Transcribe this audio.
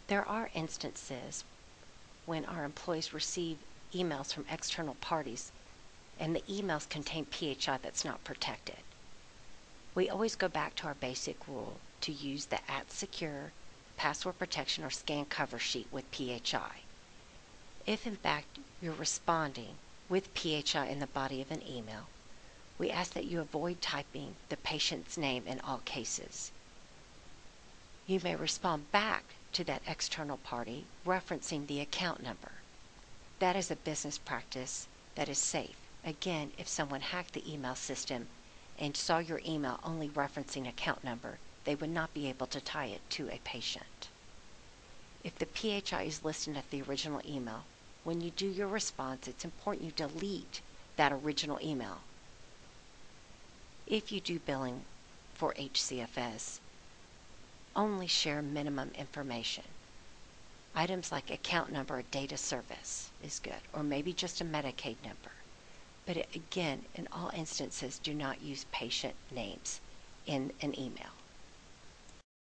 There are instances when our employees receive emails from external parties and the emails contain PHI that's not protected. We always go back to our basic rule to use the @secure, password protection, or scan cover sheet with PHI. If in fact you're responding with PHI in the body of an email, we ask that you avoid typing the patient's name in all cases. You may respond back to that external party referencing the account number. That is a business practice that is safe. Again, if someone hacked the email system and saw your email only referencing account number, they would not be able to tie it to a patient. If the PHI is listed at the original email, when you do your response, it's important you delete that original email. If you do billing for HCFS, only share minimum information. Items like account number or data service is good, or maybe just a Medicaid number. But again, in all instances, do not use patient names in an email.